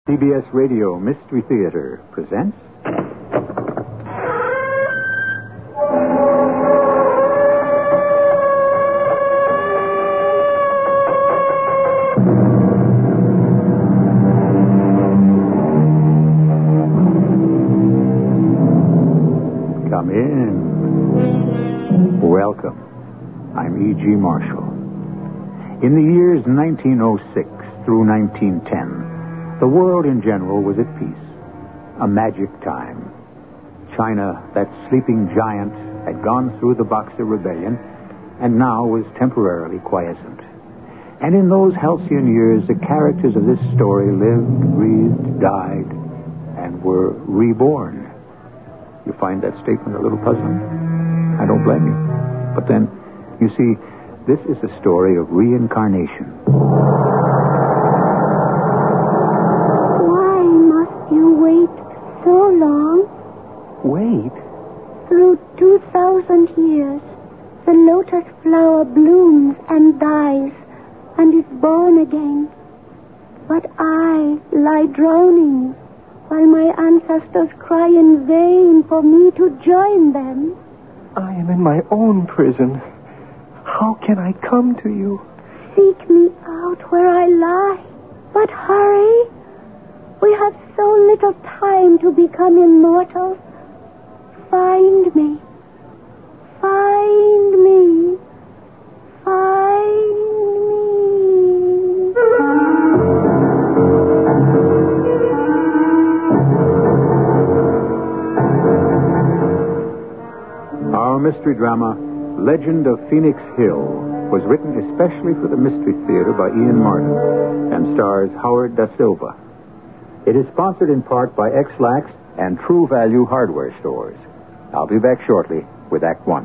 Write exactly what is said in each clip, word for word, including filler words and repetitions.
C B S Radio Mystery Theater presents... Come in. Welcome. I'm E G. Marshall. In the years nineteen oh six through nineteen ten... the world in general was at peace. A magic time. China, that sleeping giant, had gone through the Boxer Rebellion and now was temporarily quiescent. And in those halcyon years, the characters of this story lived, breathed, died, and were reborn. You find that statement a little puzzling? I don't blame you. But then, you see, this is a story of reincarnation. So long. Wait. Through two thousand years, the lotus flower blooms and dies and is born again. But I lie drowning while my ancestors cry in vain for me to join them. I am in my own prison. How can I come to you? Seek me out where I lie, but hurry. We have so little time to become immortal. Find me. Find me. Find me. Our mystery drama, Legend of Phoenix Hill, was written especially for the Mystery Theater by Ian Martin and stars Howard Da Silva. It is sponsored in part by X-Lax and True Value Hardware Stores. I'll be back shortly with Act One.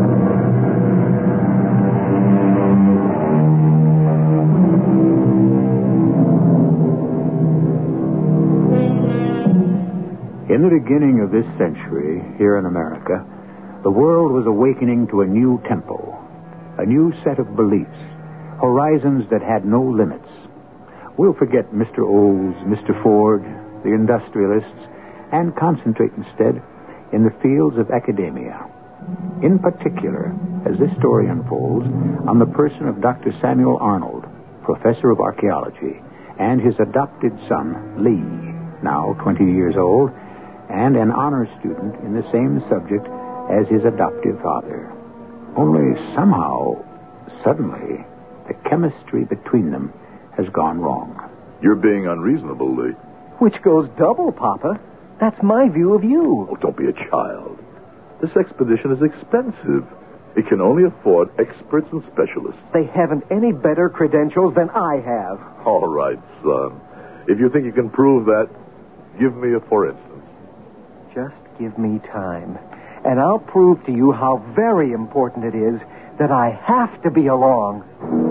In the beginning of this century, here in America, the world was awakening to a new tempo, a new set of beliefs, horizons that had no limits. We'll forget Mister Olds, Mister Ford, the industrialists, and concentrate instead in the fields of academia. In particular, as this story unfolds, on the person of Doctor Samuel Arnold, professor of archaeology, and his adopted son, Lee, now twenty years old, and an honor student in the same subject as his adoptive father. Only somehow, suddenly, the chemistry between them has gone wrong. You're being unreasonable, Lee. Which goes double, Papa. That's my view of you. Oh, don't be a child. This expedition is expensive. It can only afford experts and specialists. They haven't any better credentials than I have. All right, son. If you think you can prove that, give me a for instance. Just give me time, and I'll prove to you how very important it is that I have to be along.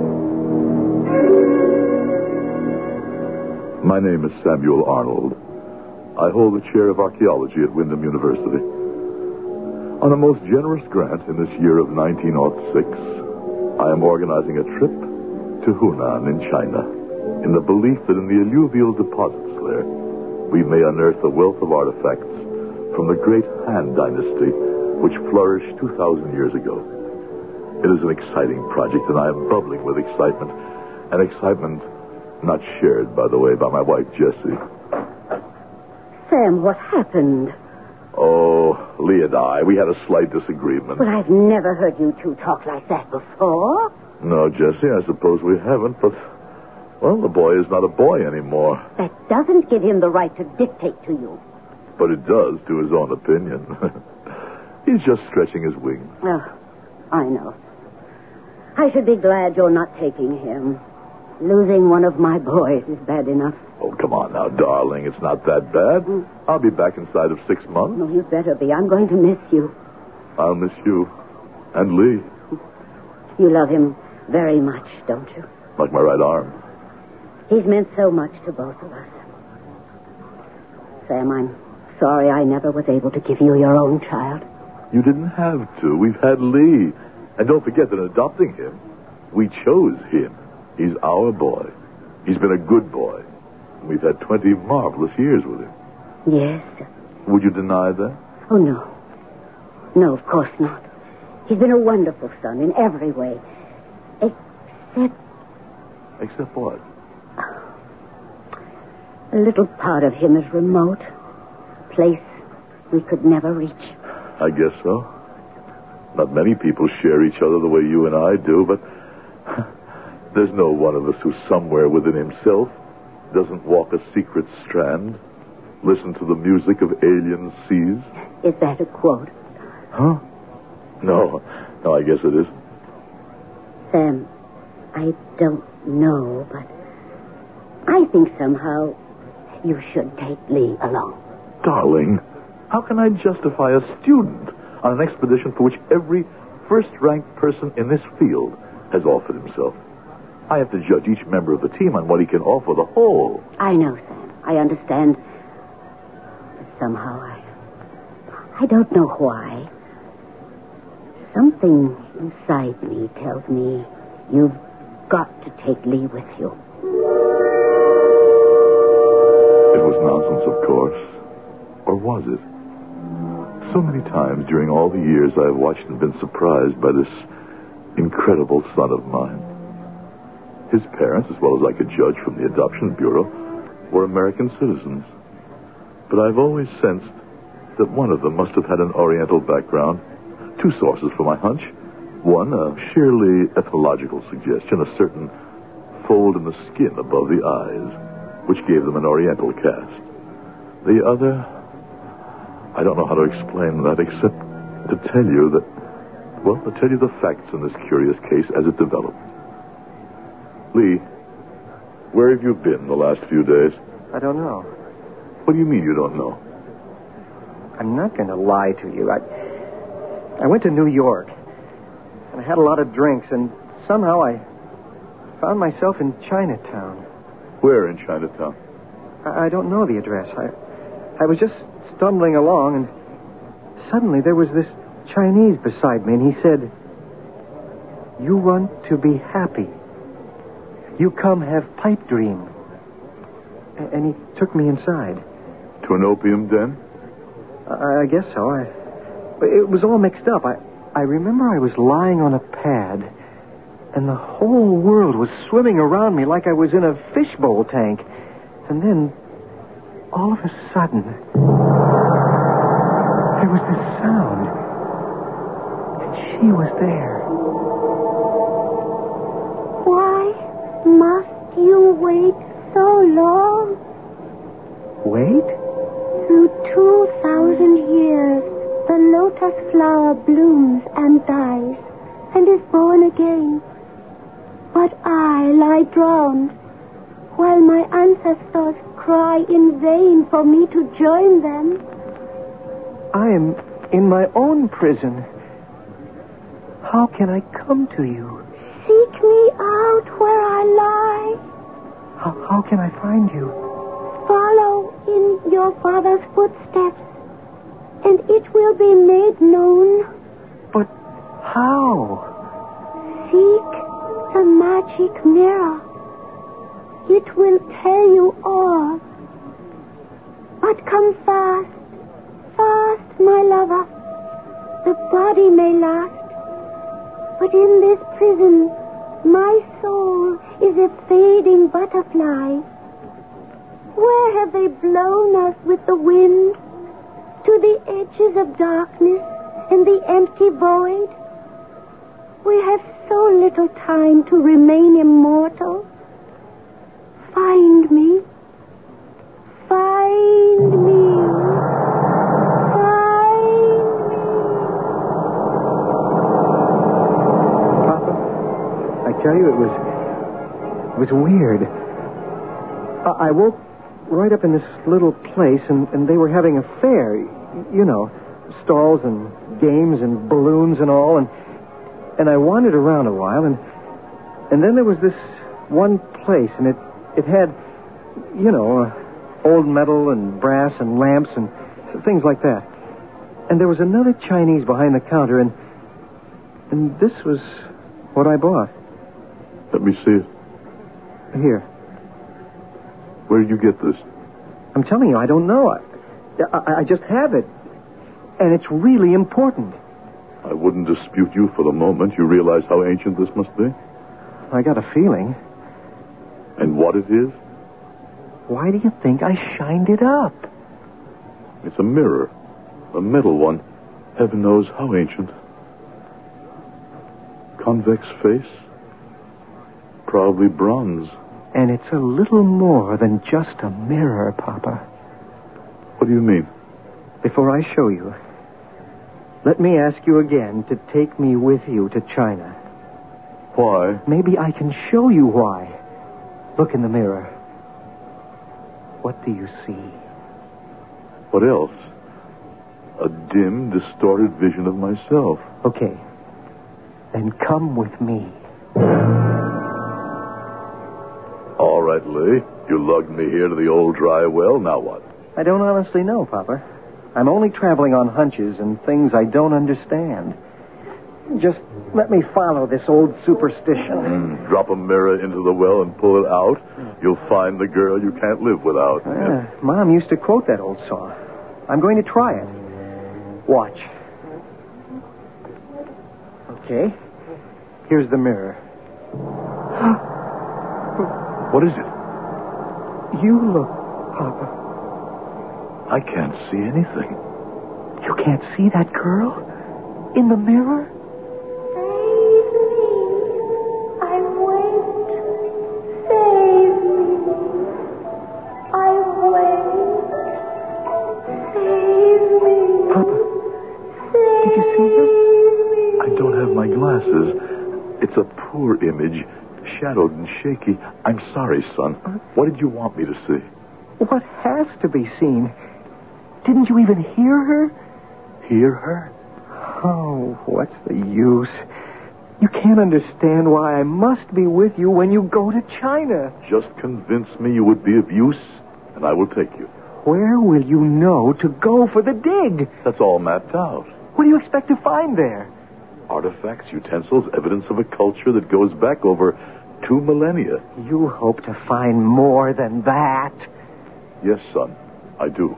My name is Samuel Arnold. I hold the chair of archaeology at Windham University. On a most generous grant in this year of nineteen oh six, I am organizing a trip to Hunan in China, in the belief that in the alluvial deposits there, we may unearth a wealth of artifacts from the great Han Dynasty, which flourished two thousand years ago. It is an exciting project, and I am bubbling with excitement, an excitement not shared, by the way, by my wife, Jessie. Sam, what happened? Oh, Lee and I, we had a slight disagreement. But I've never heard you two talk like that before. No, Jessie, I suppose we haven't, but, well, the boy is not a boy anymore. That doesn't give him the right to dictate to you. But it does to his own opinion. He's just stretching his wings. Oh, I know. I should be glad you're not taking him. Losing one of my boys is bad enough. Oh, come on now, darling. It's not that bad. Mm. I'll be back inside of six months. No, you'd better be. I'm going to miss you. I'll miss you. And Lee. You love him very much, don't you? Like my right arm. He's meant so much to both of us. Sam, I'm sorry I never was able to give you your own child. You didn't have to. We've had Lee. And don't forget that in adopting him, we chose him. He's our boy. He's been a good boy. We've had twenty marvelous years with him. Yes, sir. Would you deny that? Oh, no. No, of course not. He's been a wonderful son in every way. Except... Except what? A little part of him is remote. A place we could never reach. I guess so. Not many people share each other the way you and I do, but there's no one of us who somewhere within himself doesn't walk a secret strand, listen to the music of alien seas. Is that a quote? Huh? No. No, I guess it is. Sam, I don't know, but I think somehow you should take Lee along. Darling, how can I justify a student on an expedition for which every first-ranked person in this field has offered himself? I have to judge each member of the team on what he can offer the whole. I know, Sam. I understand. But somehow I... I don't know why. Something inside me tells me you've got to take Lee with you. It was nonsense, of course. Or was it? So many times during all the years I have watched and been surprised by this incredible son of mine. His parents, as well as I could judge from the Adoption Bureau, were American citizens. But I've always sensed that one of them must have had an Oriental background. Two sources for my hunch. One, a sheerly ethnological suggestion, a certain fold in the skin above the eyes, which gave them an Oriental cast. The other, I don't know how to explain that except to tell you that, well, to tell you the facts in this curious case as it developed. Lee, where have you been the last few days? I don't know. What do you mean you don't know? I'm not going to lie to you. I, I went to New York, and I had a lot of drinks, and somehow I found myself in Chinatown. Where in Chinatown? I, I don't know the address. I, I was just stumbling along, and suddenly there was this Chinese beside me, and he said, "You want to be happy. You come have pipe dream." A- and he took me inside. To an opium den? I, I guess so. I, it was all mixed up. I, I remember I was lying on a pad, and the whole world was swimming around me like I was in a fishbowl tank. And then, all of a sudden, there was this sound. And she was there. Why must you wait so long? Wait? Through two thousand years, the lotus flower blooms and dies and is born again. But I lie drowned, while my ancestors cry in vain for me to join them. I am in my own prison. How can I come to you? Seek me out where I lie. How, how can I find you? Follow in your father's footsteps, and it will be made known. But how? Seek the magic mirror. It will tell you all. But come fast, fast, my lover. The body may last, but in this prison, my soul is a fading butterfly. Where have they blown us with the wind? To the edges of darkness and the empty void? We have so little time to remain immortal. Find me. Find me. Find me. Papa, I tell you, it was... It was weird. I, I woke right up in this little place, and, and they were having a fair, you know, stalls and games and balloons and all, and and I wandered around a while, and and then there was this one place, and it, it had, you know, uh, old metal and brass and lamps and things like that. And there was another Chinese behind the counter, and and this was what I bought. Let me see it. Here. Where did you get this? I'm telling you, I don't know. I, I, I just have it. And it's really important. I wouldn't dispute you for the moment. You realize how ancient this must be? I got a feeling. And what it is? Why do you think I shined it up? It's a mirror. A metal one. Heaven knows how ancient. Convex face. Probably bronze. And it's a little more than just a mirror, Papa. What do you mean? Before I show you, let me ask you again to take me with you to China. Why? Maybe I can show you why. Look in the mirror. What do you see? What else? A dim, distorted vision of myself. Okay. Then come with me. All right, Lee. You lugged me here to the old dry well. Now what? I don't honestly know, Papa. I'm only traveling on hunches and things I don't understand. Just let me follow this old superstition. Mm, drop a mirror into the well and pull it out. You'll find the girl you can't live without. Uh, Mom used to quote that old song. I'm going to try it. Watch. Okay. Here's the mirror. What is it? You look, Papa. I can't see anything. You can't see that girl? In the mirror? Save me. I wait. Save me. I wait. Save me. Papa, Save did you see her? I don't have my glasses. It's a poor image, shadowed and shaky. I'm sorry, son. What did you want me to see? What has to be seen? Didn't you even hear her? Hear her? Oh, what's the use? You can't understand why I must be with you when you go to China. Just convince me you would be of use, and I will take you. Where will you know to go for the dig? That's all mapped out. What do you expect to find there? Artifacts, utensils, evidence of a culture that goes back over two millennia. You hope to find more than that. Yes, son, I do.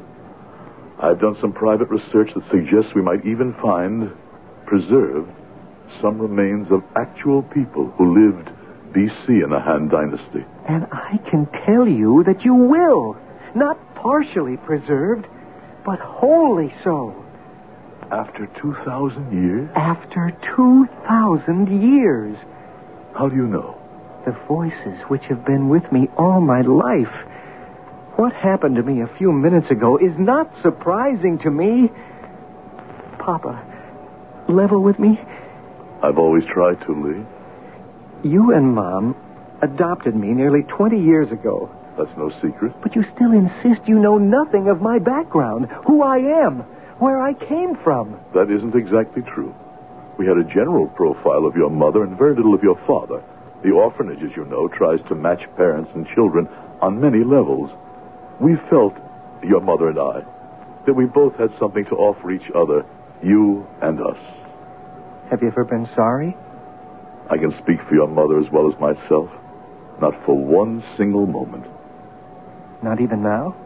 I've done some private research that suggests we might even find, preserved, some remains of actual people who lived B C in the Han Dynasty. And I can tell you that you will. Not partially preserved, but wholly so. After two thousand years? After two thousand years. How do you know? The voices which have been with me all my life. What happened to me a few minutes ago is not surprising to me. Papa, level with me? I've always tried to, Lee. You and Mom adopted me nearly twenty years ago. That's no secret. But you still insist you know nothing of my background, who I am, where I came from. That isn't exactly true. We had a general profile of your mother and very little of your father. The orphanage, as you know, tries to match parents and children on many levels. We felt, your mother and I, that we both had something to offer each other, you and us. Have you ever been sorry? I can speak for your mother as well as myself. Not for one single moment. Not even now?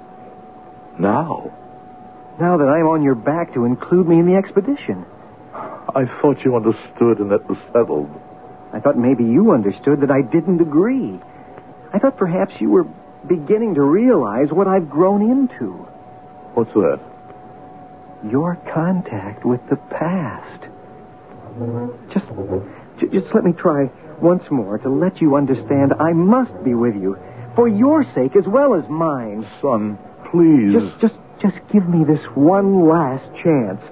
Now? Now that I'm on your back to include me in the expedition. I thought you understood and that was settled. I thought maybe you understood that I didn't agree. I thought perhaps you were beginning to realize what I've grown into. What's that? Your contact with the past. Just, j- just let me try once more to let you understand I must be with you. For your sake as well as mine. Son, please. Just, just, just give me this one last chance.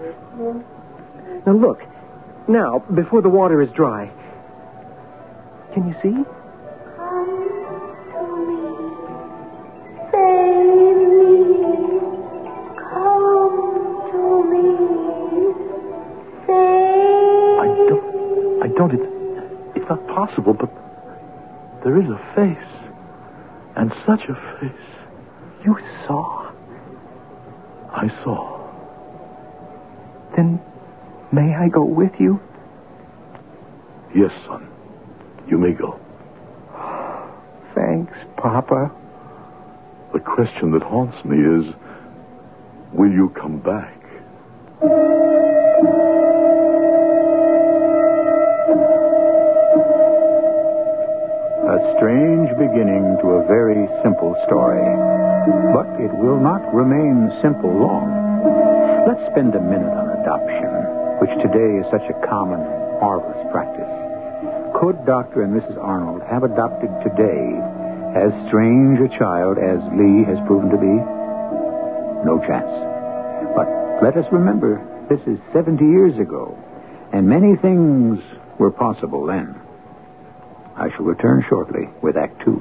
Now look, now, before the water is dry. Can you see? Don't, it's, it's not possible, but there is a face. And such a face. You saw? I saw. Then may I go with you? Yes, son. You may go. Thanks, Papa. The question that haunts me is, will you come back? A strange beginning to a very simple story. But it will not remain simple long. Let's spend a minute on adoption, which today is such a common, marvelous practice. Could Doctor and Missus Arnold have adopted today as strange a child as Lee has proven to be? No chance. But let us remember, this is seventy years ago, and many things were possible then. I shall return shortly with Act Two.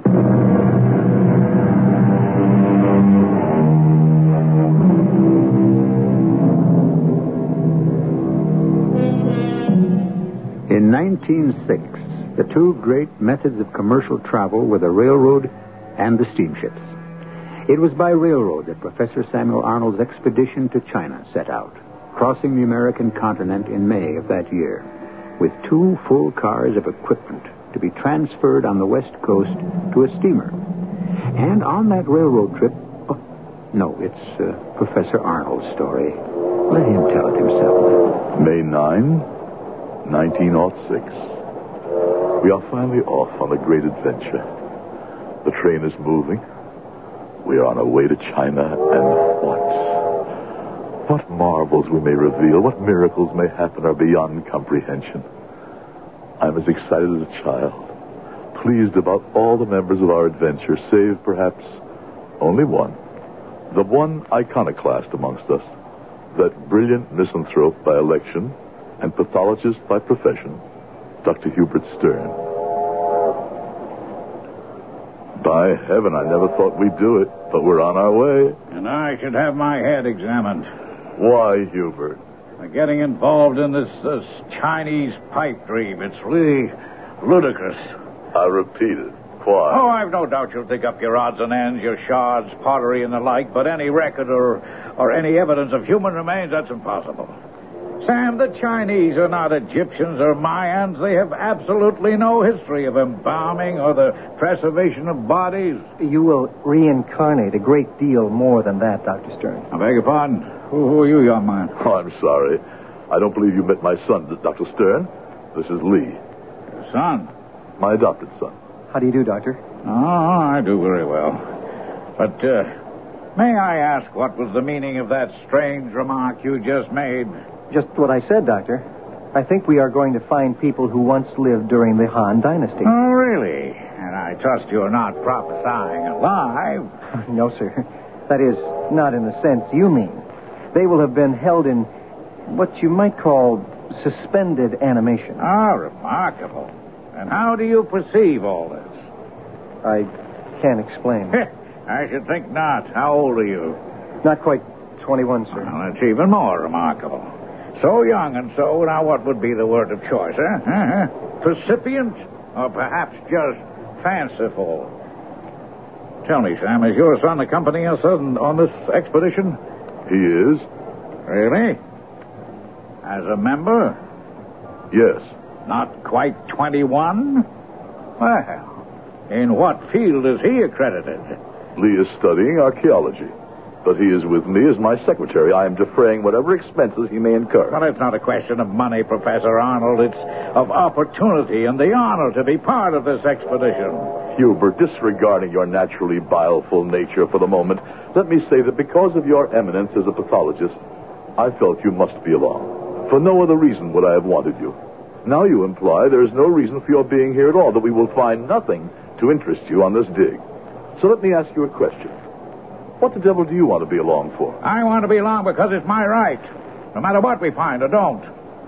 In nineteen oh six, the two great methods of commercial travel were the railroad and the steamships. It was by railroad that Professor Samuel Arnold's expedition to China set out, crossing the American continent in May of that year, with two full cars of equipment to be transferred on the west coast to a steamer. And on that railroad trip... Oh, no, it's uh, Professor Arnold's story. Let him tell it himself. May ninth, nineteen oh six. We are finally off on a great adventure. The train is moving. We are on our way to China, and what? What marvels we may reveal, what miracles may happen are beyond comprehension. I'm as excited as a child, pleased about all the members of our adventure, save perhaps only one. The one iconoclast amongst us, that brilliant misanthrope by election and pathologist by profession, Doctor Hubert Stern. By heaven, I never thought we'd do it, but we're on our way. And I should have my head examined. Why, Hubert? Getting involved in this, this Chinese pipe dream, it's really ludicrous. I repeat it. Why? Oh, I've no doubt you'll dig up your odds and ends, your shards, pottery, and the like, but any record or, or any evidence of human remains, that's impossible. Sam, the Chinese are not Egyptians or Mayans. They have absolutely no history of embalming or the preservation of bodies. You will reincarnate a great deal more than that, Doctor Stern. I beg your pardon? Who, who are you, young man? Oh, I'm sorry. I don't believe you met my son, Doctor Stern. This is Lee. Your son? My adopted son. How do you do, Doctor? Oh, I do very well. But, uh, may I ask what was the meaning of that strange remark you just made? Just what I said, Doctor. I think we are going to find people who once lived during the Han Dynasty. Oh, really? And I trust you're not prophesying alive. No, sir. That is, not in the sense you mean. They will have been held in what you might call suspended animation. Ah, remarkable. And how do you perceive all this? I can't explain. I should think not. How old are you? Not quite twenty-one, sir. Well, that's even more remarkable. So young and so, now what would be the word of choice, huh? Uh-huh. Precipient or perhaps just fanciful? Tell me, Sam, is your son accompanying us on, on this expedition? He is? Really? As a member? Yes. Not quite twenty-one? Well, in what field is he accredited? Lee is studying archaeology. But he is with me as my secretary. I am defraying whatever expenses he may incur. Well, it's not a question of money, Professor Arnold. It's of opportunity and the honor to be part of this expedition. Hubert, disregarding your naturally bileful nature for the moment, let me say that because of your eminence as a pathologist, I felt you must be along. For no other reason would I have wanted you. Now you imply there is no reason for your being here at all, that we will find nothing to interest you on this dig. So let me ask you a question. What the devil do you want to be along for? I want to be along because it's my right, no matter what we find or don't.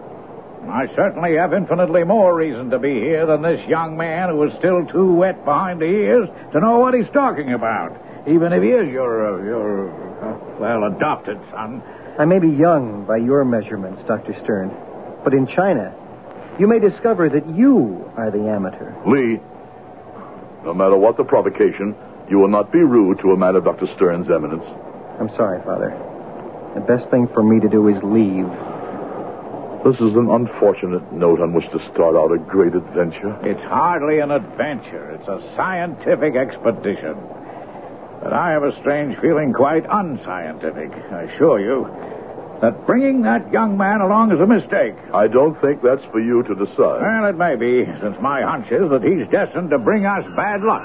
I certainly have infinitely more reason to be here than this young man who is still too wet behind the ears to know what he's talking about, even if he is your, uh, your uh, well, adopted son. I may be young by your measurements, Doctor Stern, but in China, you may discover that you are the amateur. Lee, no matter what the provocation, you will not be rude to a man of Doctor Stern's eminence. I'm sorry, Father. The best thing for me to do is leave. This is an unfortunate note on which to start out a great adventure. It's hardly an adventure. It's a scientific expedition. But I have a strange feeling, quite unscientific, I assure you, that bringing that young man along is a mistake. I don't think that's for you to decide. Well, it may be, since my hunch is that he's destined to bring us bad luck.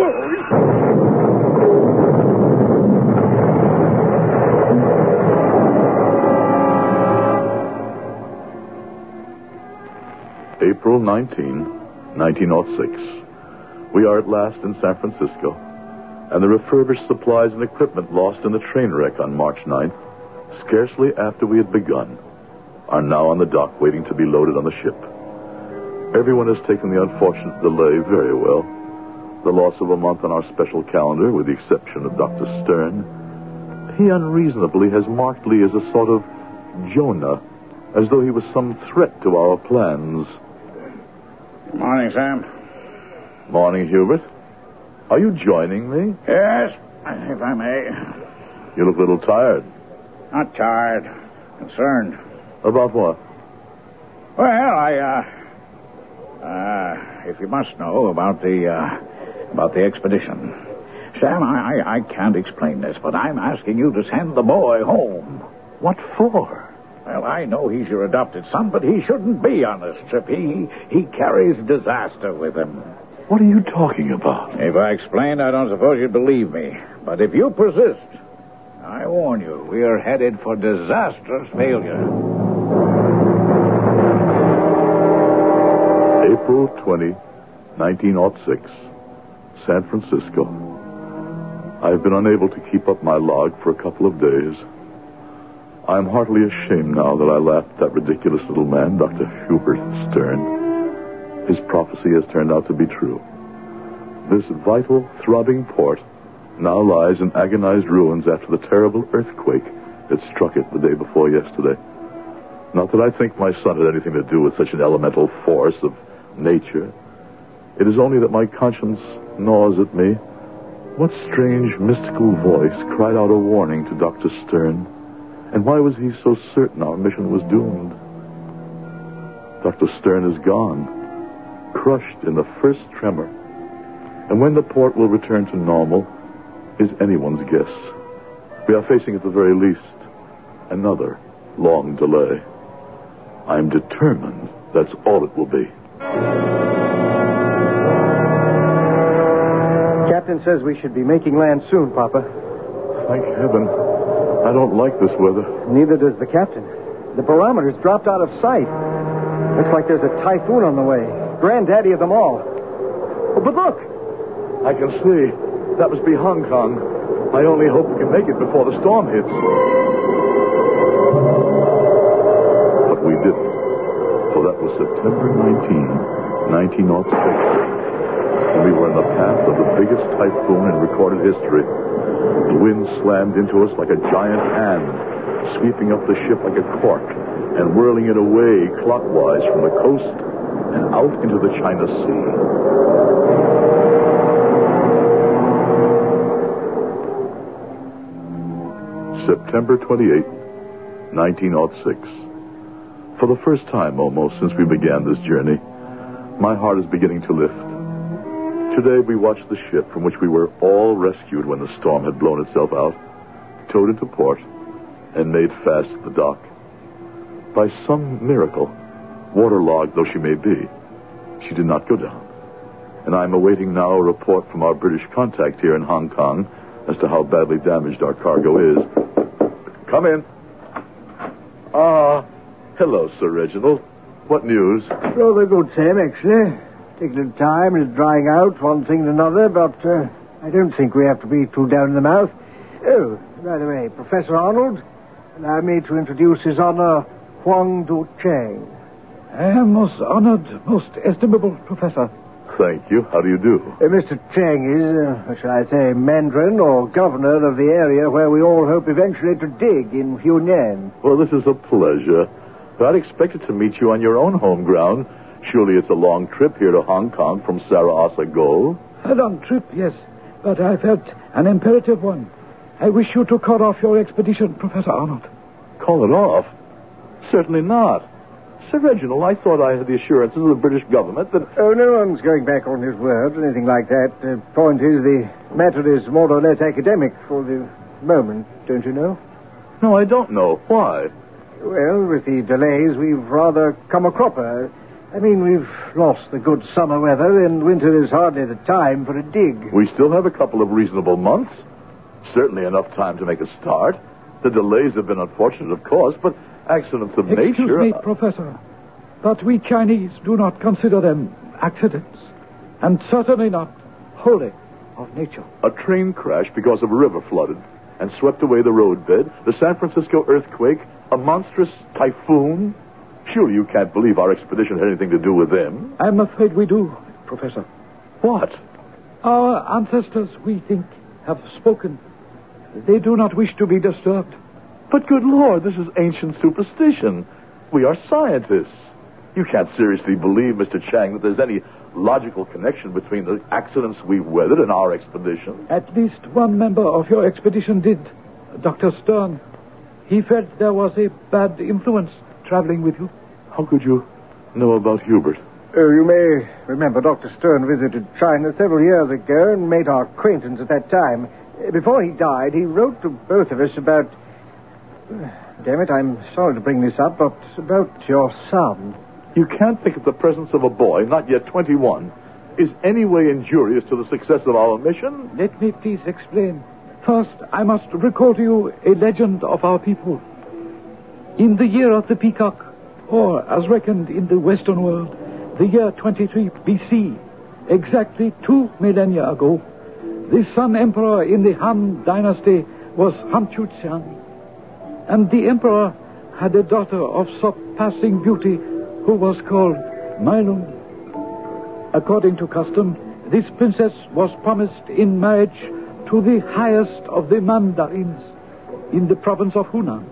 April nineteenth, nineteen oh six. We are at last in San Francisco, and the refurbished supplies and equipment lost in the train wreck on March ninth, scarcely after we had begun, are now on the dock waiting to be loaded on the ship. Everyone has taken the unfortunate delay very well. The loss of a month on our special calendar, with the exception of Doctor Stern. He unreasonably has marked Lee as a sort of Jonah, as though he was some threat to our plans. Morning, Sam. Morning, Hubert. Are you joining me? Yes, if I may. You look a little tired. Not tired. Concerned. About what? Well, I, uh... Uh, if you must know about the, uh... about the expedition. Sam, I, I, I can't explain this, but I'm asking you to send the boy home. What for? Well, I know he's your adopted son, but he shouldn't be on this trip. He, he carries disaster with him. What are you talking about? If I explained, I don't suppose you'd believe me. But if you persist, I warn you, we are headed for disastrous failure. April twentieth, nineteen oh six, San Francisco. I've been unable to keep up my log for a couple of days. I'm heartily ashamed now that I laughed at that ridiculous little man, Doctor Hubert Stern. His prophecy has turned out to be true. This vital, throbbing port now lies in agonized ruins after the terrible earthquake that struck it the day before yesterday. Not that I think my son had anything to do with such an elemental force of nature. It is only that my conscience gnaws at me. What strange, mystical voice cried out a warning to Doctor Stern? And why was he so certain our mission was doomed? Doctor Stern is gone, crushed in the first tremor. And when the port will return to normal is anyone's guess. We are facing, at the very least, another long delay. I'm determined that's all it will be. Captain says we should be making land soon, Papa. Thank heaven. I don't like this weather. Neither does the captain. The barometer's dropped out of sight. Looks like there's a typhoon on the way. Granddaddy of them all. Oh, but look! I can see. That must be Hong Kong. I only hope we can make it before the storm hits. But we didn't. For that was September nineteenth, nineteen oh six. When we were in the path of the biggest typhoon in recorded history. The wind slammed into us like a giant hand, sweeping up the ship like a cork and whirling it away clockwise from the coast and out into the China Sea. September twenty-eighth, nineteen oh six. For the first time almost since we began this journey, my heart is beginning to lift. Today we watched the ship from which we were all rescued when the storm had blown itself out, towed into port, and made fast at the dock. By some miracle, waterlogged though she may be, she did not go down. And I am awaiting now a report from our British contact here in Hong Kong as to how badly damaged our cargo is. Come in. Ah, hello, Sir Reginald. What news? Rather good, Sam, actually. Taking a little time and it's drying out, one thing and another, but uh, I don't think we have to be too down in the mouth. Oh, by the way, Professor Arnold, allow me to introduce His Honor Huang Du Cheng. I am most honored, most estimable Professor. Thank you. How do you do? Uh, Mister Cheng is, uh, what shall I say, Mandarin or governor of the area where we all hope eventually to dig in Hunan. Well, this is a pleasure. I'd expected to meet you on your own home ground. Surely it's a long trip here to Hong Kong from Saragossa. A long trip, yes, but I felt an imperative one. I wish you to call off your expedition, Professor Arnold. Call it off? Certainly not. Sir Reginald, I thought I had the assurances of the British government that... Oh, no one's going back on his word or anything like that. The point is, the matter is more or less academic for the moment, don't you know? No, I don't know. Why? Well, with the delays, we've rather come a cropper. I mean, we've lost the good summer weather, and winter is hardly the time for a dig. We still have a couple of reasonable months. Certainly enough time to make a start. The delays have been unfortunate, of course, but accidents of Excuse nature... me, Professor, but we Chinese do not consider them accidents, and certainly not wholly of nature. A train crash because of a river flooded and swept away the roadbed, the San Francisco earthquake, a monstrous typhoon. Surely you can't believe our expedition had anything to do with them. I'm afraid we do, Professor. What? Our ancestors, we think, have spoken. They do not wish to be disturbed. But good Lord, this is ancient superstition. We are scientists. You can't seriously believe, Mister Chang, that there's any logical connection between the accidents we've weathered and our expedition. At least one member of your expedition did, Doctor Stern. He felt there was a bad influence traveling with you. How could you know about Hubert? Oh, you may remember Doctor Stern visited China several years ago and made our acquaintance at that time. Before he died, he wrote to both of us about... Damn it, I'm sorry to bring this up, but about your son. You can't think that the presence of a boy, not yet twenty-one, is any way injurious to the success of our mission? Let me please explain. First, I must recall to you a legend of our people. In the year of the peacock, or as reckoned in the Western world, the year twenty-three B C, exactly two millennia ago, the Sun Emperor in the Han Dynasty was Han Chuxiang. And the Emperor had a daughter of surpassing beauty who was called Mai Lung. According to custom, this princess was promised in marriage to the highest of the mandarins in the province of Hunan.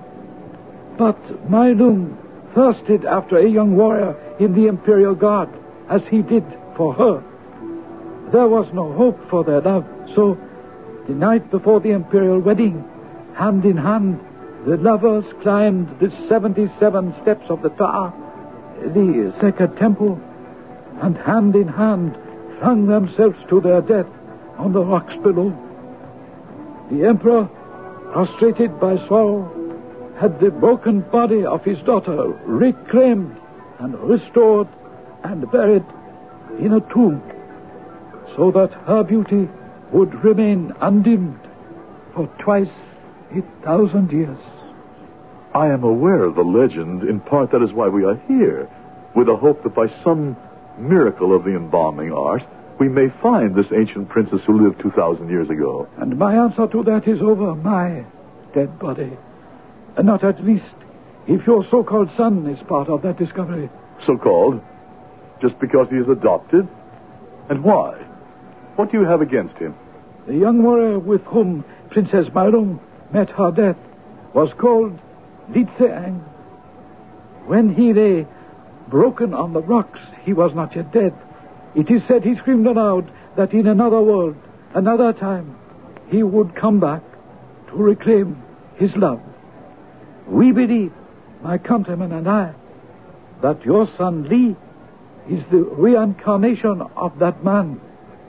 But Mai Lung thirsted after a young warrior in the imperial guard, as he did for her. There was no hope for their love, so the night before the imperial wedding, hand in hand, the lovers climbed the seventy-seven steps of the tower, the sacred temple, and hand in hand flung themselves to their death on the rocks below. The emperor, prostrated by sorrow, had the broken body of his daughter reclaimed and restored and buried in a tomb, so that her beauty would remain undimmed for twice a thousand years. I am aware of the legend. In part, that is why we are here, with the hope that by some miracle of the embalming art, we may find this ancient princess who lived two thousand years ago. And my answer to that is over my dead body. And not at least if your so-called son is part of that discovery. So-called? Just because he is adopted? And why? What do you have against him? The young warrior with whom Princess Mai Lung met her death was called Li Tseang. When he lay broken on the rocks, he was not yet dead. It is said he screamed aloud that in another world, another time, he would come back to reclaim his love. We believe, my countrymen and I, that your son Li is the reincarnation of that man.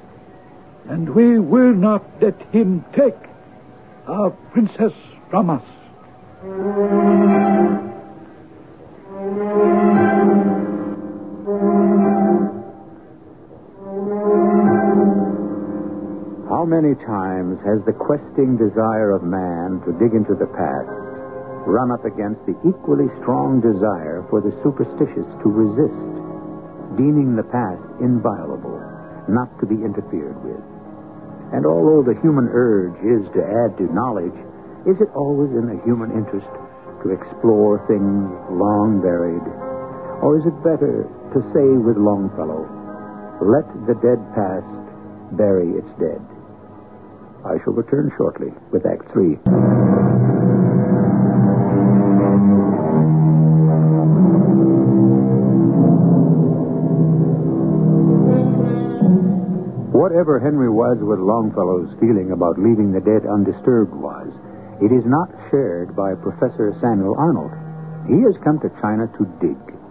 And we will not let him take our princess from us. How many times has the questing desire of man to dig into the past run up against the equally strong desire for the superstitious to resist, deeming the past inviolable, not to be interfered with. And although the human urge is to add to knowledge, is it always in the human interest to explore things long buried? Or is it better to say with Longfellow, let the dead past bury its dead? I shall return shortly with Act Three. Whatever Henry Wadsworth with Longfellow's feeling about leaving the dead undisturbed was, it is not shared by Professor Samuel Arnold. He has come to China to dig.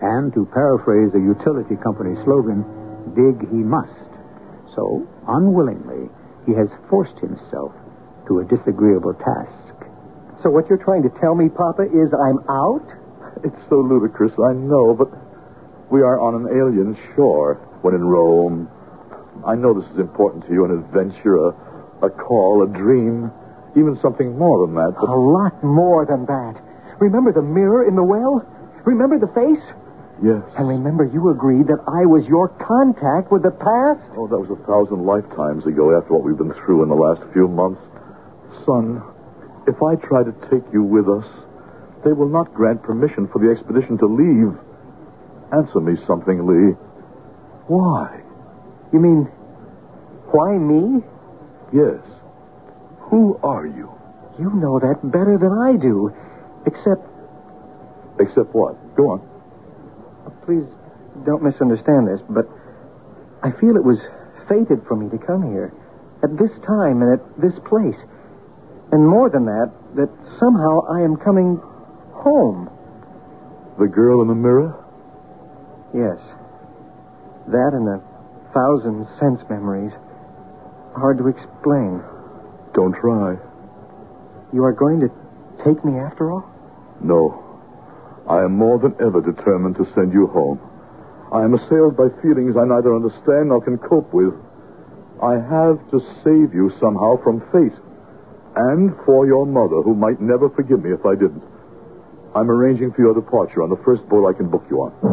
And to paraphrase a utility company slogan, dig he must. So, unwillingly, he has forced himself to a disagreeable task. So what you're trying to tell me, Papa, is I'm out? It's so ludicrous, I know, but we are on an alien shore when in Rome. I know this is important to you, an adventure, a, a call, a dream, even something more than that. But... A lot more than that. Remember the mirror in the well? Remember the face? Yes. And remember you agreed that I was your contact with the past? Oh, that was a thousand lifetimes ago after what we've been through in the last few months. Son, if I try to take you with us, they will not grant permission for the expedition to leave. Answer me something, Lee. Why? You mean, why me? Yes. Who are you? You know that better than I do. Except... Except what? Go on. Please don't misunderstand this, but I feel it was fated for me to come here at this time and at this place. And more than that, that somehow I am coming home. The girl in the mirror? Yes. That and a thousand sense memories. Hard to explain. Don't try. You are going to take me after all? No. I am more than ever determined to send you home. I am assailed by feelings I neither understand nor can cope with. I have to save you somehow from fate. And for your mother, who might never forgive me if I didn't. I'm arranging for your departure on the first boat I can book you on.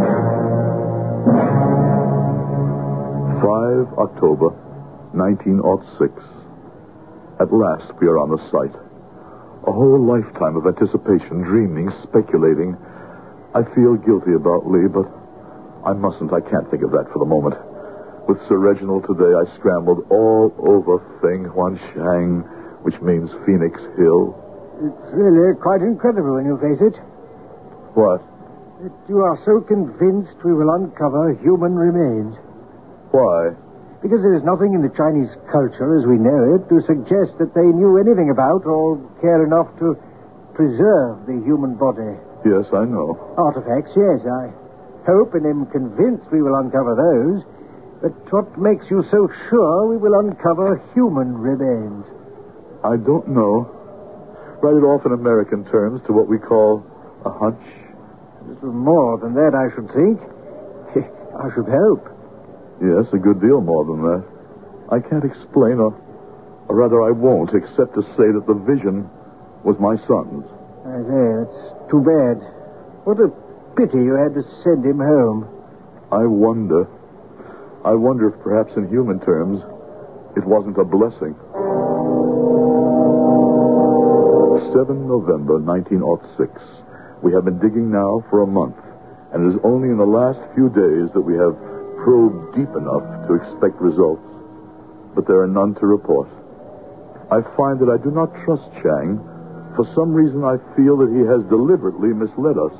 five October, nineteen oh six. At last, we are on the site. A whole lifetime of anticipation, dreaming, speculating. I feel guilty about Lee, but I mustn't. I can't think of that for the moment. With Sir Reginald today, I scrambled all over Feng Huanshang, which means Phoenix Hill. It's really quite incredible when you face it. What? That you are so convinced we will uncover human remains. Why? Because there is nothing in the Chinese culture, as we know it, to suggest that they knew anything about or care enough to preserve the human body. Yes, I know. Artifacts, yes, I hope and am convinced we will uncover those. But what makes you so sure we will uncover human remains? I don't know. Write it off in American terms to what we call a hunch. It's more than that, I should think. I should hope. Yes, a good deal more than that. I can't explain, or, or rather I won't, except to say that the vision was my son's. I say, that's too bad. What a pity you had to send him home. I wonder. I wonder if perhaps in human terms it wasn't a blessing. the seventh of November, nineteen oh six. We have been digging now for a month, and it is only in the last few days that we have probed deep enough to expect results. But there are none to report. I find that I do not trust Chang. For some reason, I feel that he has deliberately misled us.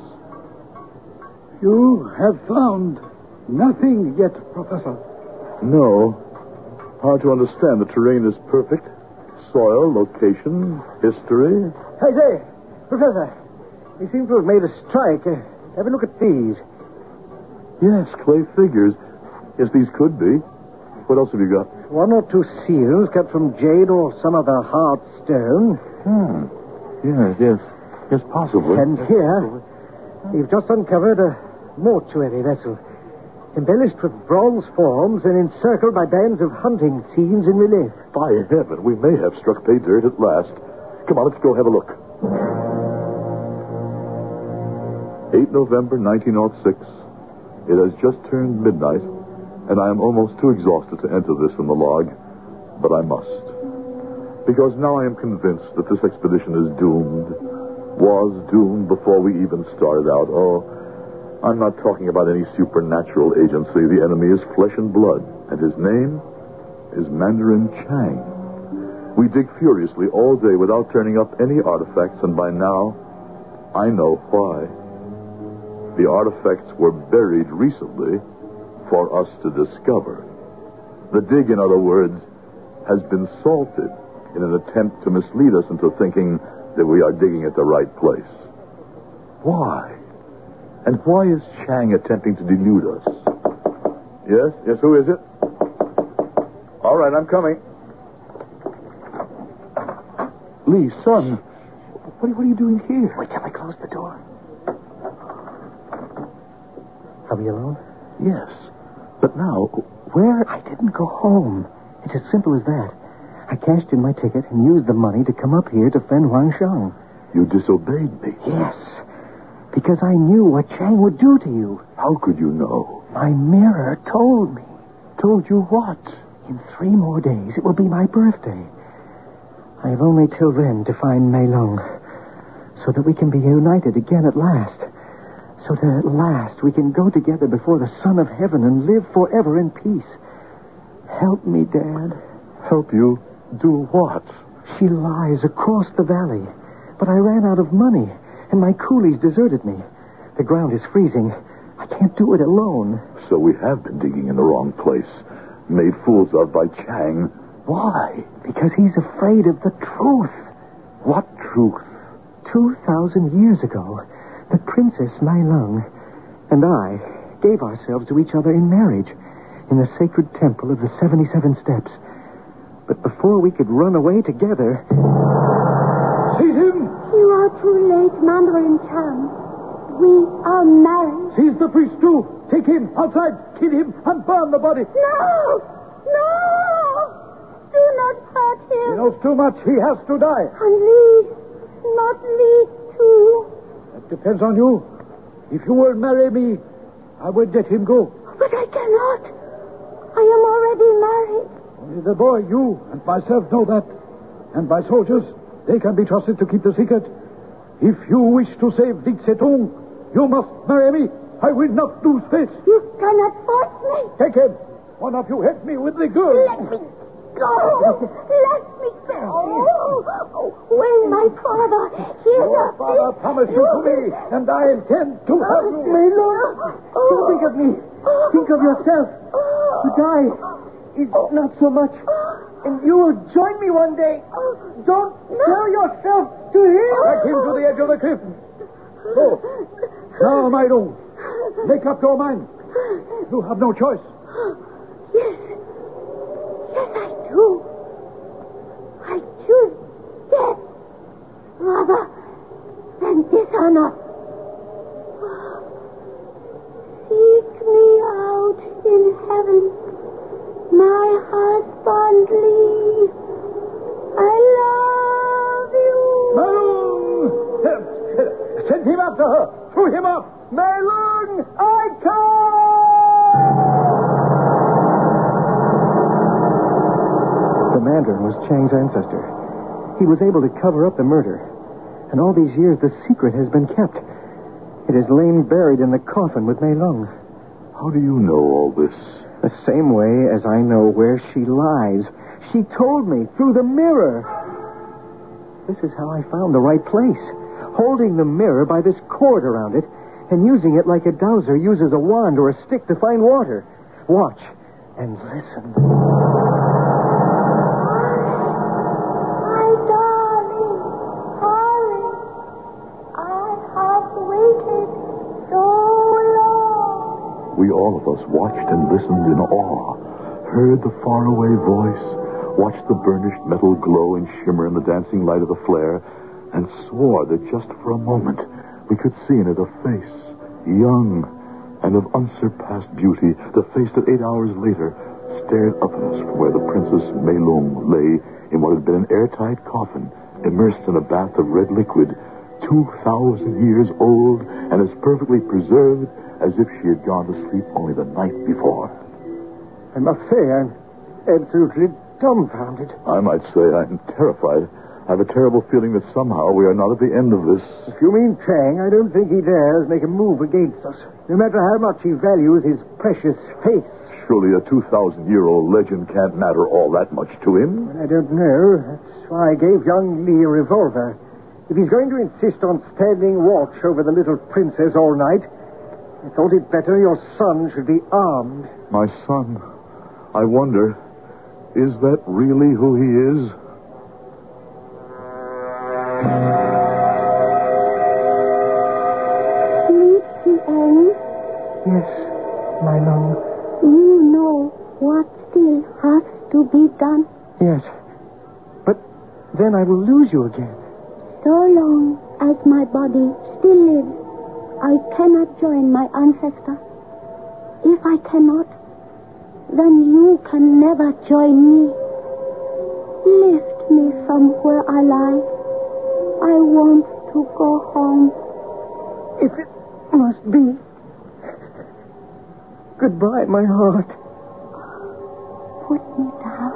You have found nothing yet, Professor. No. Hard to understand. The terrain is perfect. Soil, location, history. Hey, say, Professor, you seem to have made a strike. Uh, have a look at these. Yes, clay figures. Yes, these could be. What else have you got? One or two seals cut from jade or some other hard stone. Hmm. Yes, yes. Yes, possibly. And here, you've just uncovered a mortuary vessel, embellished with bronze forms and encircled by bands of hunting scenes in relief. By heaven, we may have struck pay dirt at last. Come on, let's go have a look. the eighth of November, nineteen oh six. It has just turned midnight, and I am almost too exhausted to enter this in the log, but I must. Because now I am convinced that this expedition is doomed, was doomed before we even started out. Oh, I'm not talking about any supernatural agency. The enemy is flesh and blood, and his name is Mandarin Chang. We dig furiously all day without turning up any artifacts, and by now, I know why. The artifacts were buried recently for us to discover. The dig, in other words, has been salted in an attempt to mislead us into thinking that we are digging at the right place. Why? And why is Chang attempting to delude us? Yes? Yes, who is it? All right, I'm coming. Lee, son, what, what are you doing here? Wait till I close the door. Are we alone? Yes. But now, where... I didn't go home. It's as simple as that. I cashed in my ticket and used the money to come up here to Fen Huangsheng. You disobeyed me. Yes. Because I knew what Chang would do to you. How could you know? My mirror told me. Told you what? In three more days, it will be my birthday. I have only till then to find Mei Lung, so that we can be united again at last. So that at last we can go together before the Son of Heaven and live forever in peace. Help me, Dad. Help you do what? She lies across the valley, but I ran out of money, and my coolies deserted me. The ground is freezing. I can't do it alone. So we have been digging in the wrong place, made fools of by Chang. Why? Because he's afraid of the truth. What truth? Two thousand years ago, the Princess Mei Lung and I gave ourselves to each other in marriage in the sacred temple of the seventy-seven steps. But before we could run away together... Seize him! You are too late, Mandarin Chan. We are married. Seize the priest, too. Take him outside, kill him, and burn the body. No! No! Do not hurt him. He knows too much. He has to die. And Lee. Not Lee, too. That depends on you. If you will marry me, I will let him go. But I cannot. I am already married. Only the boy, you, and myself know that. And my soldiers, they can be trusted to keep the secret. If you wish to save Dik Setung, you must marry me. I will not lose face. You cannot force me. Take him. One of you help me with the girl. Let me go. Let me go. When my father hears Your of father this, promised you to me, and I intend to have you. Mei Lung, don't think of me. Think of yourself. To die is not so much. And you will join me one day. Don't sell yourself to him. Drag him to the edge of the cliff. So, now, Mei Lung, make up your mind. You have no choice. Yes. Yes, I do. I choose death rather than dishonor. Seek me out in heaven, my husband Lee. I love you. Malung! Send him after her. Throw him up. Malung, I come! The Mandarin was Chang's ancestor. He was able to cover up the murder. And all these years, the secret has been kept. It has lain buried in the coffin with Mei Lung. How do you know all this? The same way as I know where she lies. She told me through the mirror. This is how I found the right place. Holding the mirror by this cord around it and using it like a dowser uses a wand or a stick to find water. Watch and listen. My darling, darling, I have waited so long. We all of us watched and listened in awe, heard the faraway voice, watched the burnished metal glow and shimmer in the dancing light of the flare, and swore that just for a moment we could see in it a face, young and of unsurpassed beauty, the face that eight hours later stared up at us from where the Princess Mei Lung lay in what had been an airtight coffin, immersed in a bath of red liquid, two thousand years old and as perfectly preserved as if she had gone to sleep only the night before. I must say, I'm absolutely dumbfounded. I might say I'm terrified. I have a terrible feeling that somehow we are not at the end of this. If you mean Chang, I don't think he dares make a move against us, no matter how much he values his precious face. Surely a two thousand year old legend can't matter all that much to him. Well, I don't know. That's why I gave young Lee a revolver. If he's going to insist on standing watch over the little princess all night, I thought it better your son should be armed. My son? I wonder, is that really who he is? Meet the then I will lose you again. So long as my body still lives, I cannot join my ancestor. If I cannot, then you can never join me. Lift me from where I lie. I want to go home. If it must be. Goodbye, my heart. Put me down.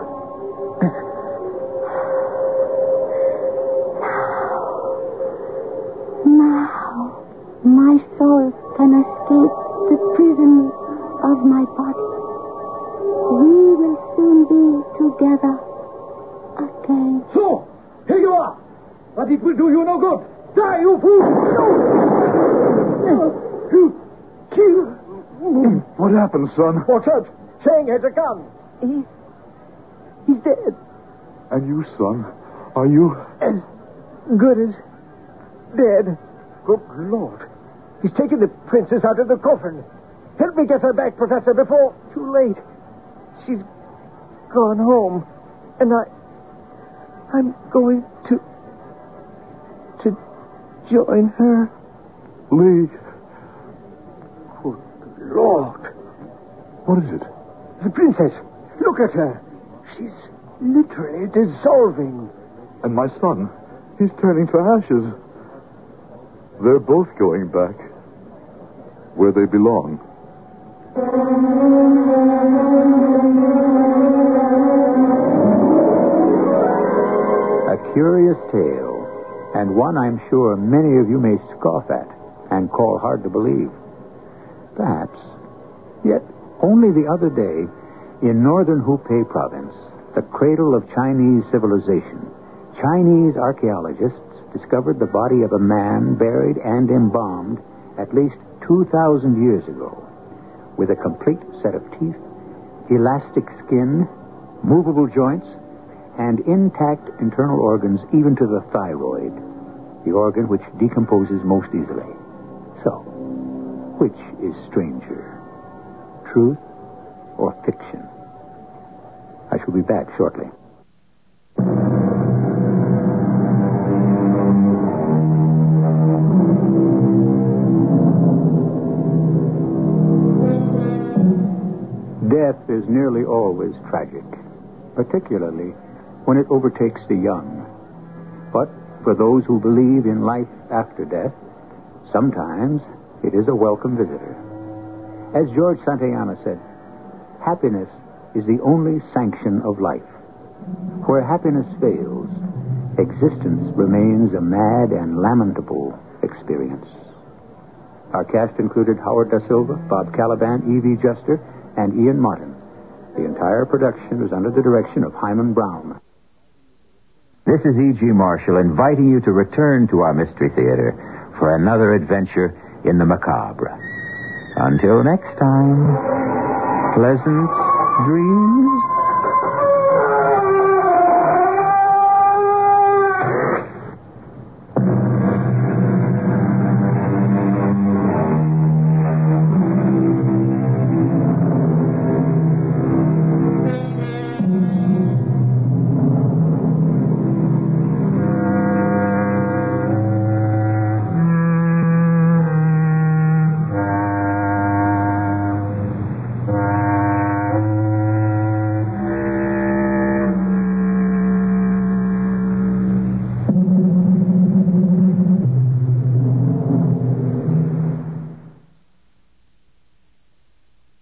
Now, my soul can escape the prison of my body. We will soon be together again. So, here you are. But it will do you no good. Die, you fool! You kill. What happened, son? Watch out. Chang has a gun. He, he's dead. And you, son, are you? As good as dead. Good Lord. He's taken the princess out of the coffin. Help me get her back, Professor, before... Too late. She's gone home. And I... I'm going to... to join her. Lee. Good Lord. What is it? The princess. Look at her. She's literally dissolving. And my son, he's turning to ashes. They're both going back where they belong. A curious tale, and one I'm sure many of you may scoff at and call hard to believe. Perhaps. Yet, only the other day, in northern Hubei province, the cradle of Chinese civilization, Chinese archaeologists discovered the body of a man buried and embalmed at least two thousand years ago, with a complete set of teeth, elastic skin, movable joints, and intact internal organs even to the thyroid, the organ which decomposes most easily. So, which is stranger, truth or fiction? I shall be back shortly. Death is nearly always tragic, particularly when it overtakes the young. But for those who believe in life after death, sometimes it is a welcome visitor. As George Santayana said, happiness is the only sanction of life. Where happiness fails, existence remains a mad and lamentable experience. Our cast included Howard Da Silva, Bob Caliban, Evie Juster, and Ian Martin. The entire production was under the direction of Hyman Brown. This is E G. Marshall inviting you to return to our Mystery Theater for another adventure in the macabre. Until next time, pleasant dreams.